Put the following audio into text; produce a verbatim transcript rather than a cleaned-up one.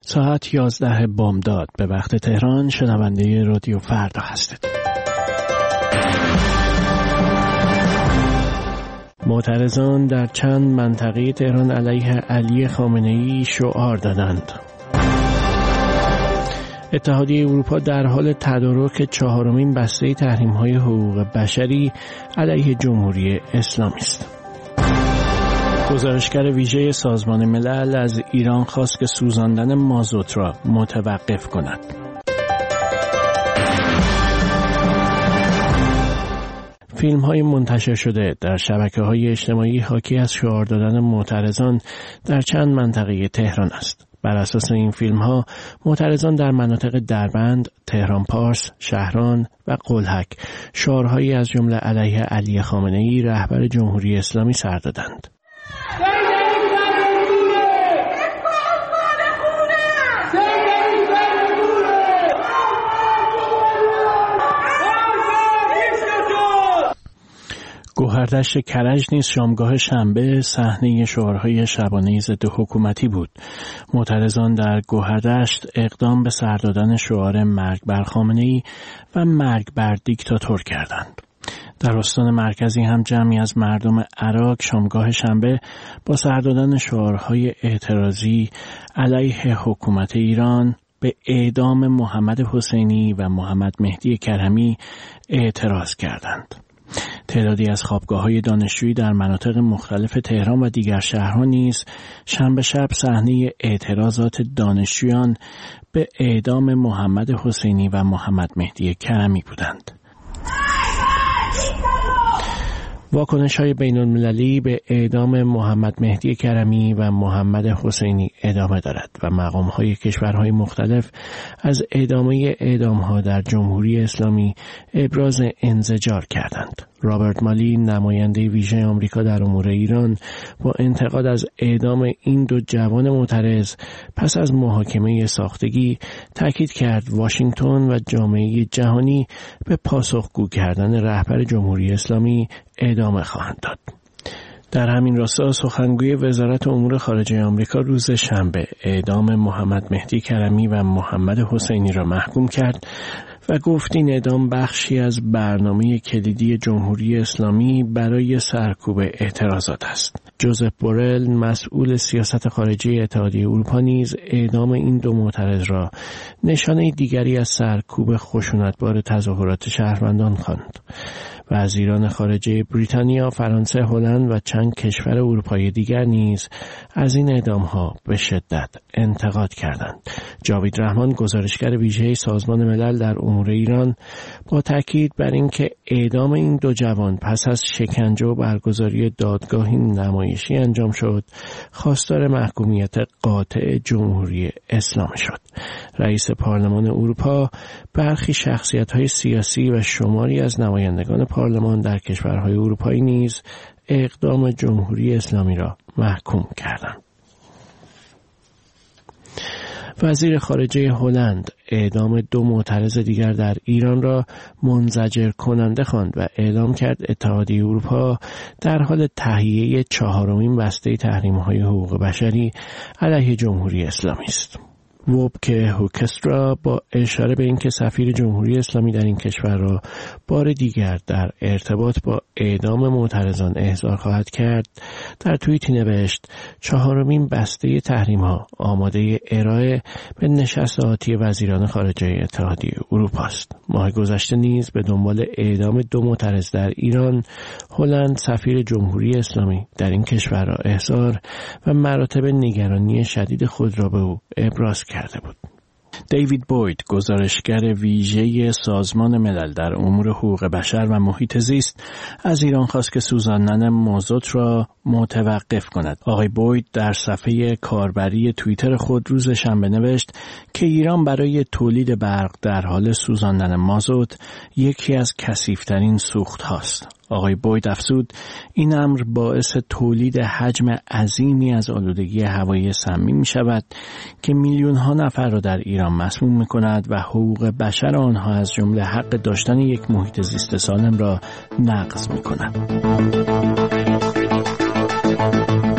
ساعت یازده بامداد به وقت تهران. شنونده رادیو فردا هستید. معترضان در چند منطقه تهران علیه علی خامنه‌ای شعار دادند. اتحادیه اروپا در حال تدارک چهارمین بسته تحریم‌های حقوق بشری علیه جمهوری اسلامی است. گزارشگر ویژه سازمان ملل از ایران خواست که سوزاندن مازوت را متوقف کند. فیلم های منتشر شده در شبکه های اجتماعی حاکی از شعار دادن معترضان در چند منطقه تهران است. بر اساس این فیلم ها معترضان در مناطق دربند، تهران پارس، شهران و قلهک شعارهایی از جمله علیه علی خامنه‌ای رهبر جمهوری اسلامی سر دادند. گوهردشت کرج نیز شامگاه شنبه صحنه شعارهای شبانه ضد حکومتی بود. معترضان در گوهردشت اقدام به سر دادن شعار مرگ بر خامنه‌ای و مرگ بر دیکتاتور کردند. در استان مرکزی هم جمعی از مردم عراق شامگاه شنبه با سر دادن شعارهای اعتراضی علیه حکومت ایران به اعدام محمد حسینی و محمد مهدی کرمی اعتراض کردند. تعدادی از خوابگاه‌های دانشجویی در مناطق مختلف تهران و دیگر شهرها نیز شنبه شب صحنه اعتراضات دانشجویان به اعدام محمد حسینی و محمد مهدی کرمی بودند. واکنش‌های بین‌المللی به اعدام محمد مهدی کرمی و محمد حسینی ادامه دارد و مقام‌های کشورهای مختلف از ادامه اعدام‌ها در جمهوری اسلامی ابراز انزجار کردند. رابرت مالی، نماینده ویژه آمریکا در امور ایران، با انتقاد از اعدام این دو جوان معترض پس از محاکمه ساختگی تاکید کرد واشنگتن و جامعه جهانی به پاسخگو کردن رهبر جمهوری اسلامی ادامه خواهند داد. در همین راستا سخنگوی وزارت امور خارجه آمریکا روز شنبه اعدام محمد مهدی کرمی و محمد حسینی را محکوم کرد و گفت این اعدام بخشی از برنامه کلیدی جمهوری اسلامی برای سرکوب اعتراضات است. جوزف بورل، مسئول سیاست خارجی اتحادیه اروپا، نیز اعدام این دو معترض را نشانه دیگری از سرکوب خشونتبار تظاهرات شهروندان خواند. وزیران خارجه بریتانیا، فرانسه، هلند و چند کشور اروپایی دیگر نیز از این اعدام‌ها به شدت انتقاد کردند. جاوید رحمان، گزارشگر ویژه سازمان ملل در امور ایران، با تاکید بر اینکه اعدام این دو جوان پس از شکنجه و برگزاری دادگاهی نمایشی انجام شد، خواستار محکومیت قاطع جمهوری اسلامی شد. رئیس پارلمان اروپا، برخی شخصیت‌های سیاسی و شماری از نمایندگان پارلمان در کشورهای اروپایی نیز اقدام جمهوری اسلامی را محکوم کردند. وزیر خارجه هلند اعدام دو معترض دیگر در ایران را منزجر کننده خواند و اعلام کرد اتحادیه اروپا در حال تهیه چهارمین بسته تحریم‌های حقوق بشری علیه جمهوری اسلامی است. ووبکه هوکسترا با اشاره به اینکه سفیر جمهوری اسلامی در این کشور را بار دیگر در ارتباط با اعدام معترضان احضار خواهد کرد، در توییتی نوشت چهارمین بسته تحریم‌ها آماده ارائه به نشست آتی وزیران خارجه اتحادیه اروپا است. ماه گذشته نیز به دنبال اعدام دو معترض در ایران، هلند سفیر جمهوری اسلامی در این کشور را احضار و مراتب نگرانی شدید خود را به او ابراز کرده بود. دیوید بوید، گزارشگر ویژه سازمان ملل در امور حقوق بشر و محیط زیست، از ایران خواست که سوزاندن مازوت را متوقف کند. آقای بوید در صفحه کاربری توییتر خود روز شنبه نوشت که ایران برای تولید برق در حال سوزاندن مازوت یکی از کثیف‌ترین سوخت هاست. آقای بوید افزود این امر باعث تولید حجم عظیمی از آلودگی هوایی سمی می شود که میلیون ها نفر را در ایران مسموم می کند و حقوق بشر آنها از جمله حق داشتن یک محیط زیست سالم را نقض می کند.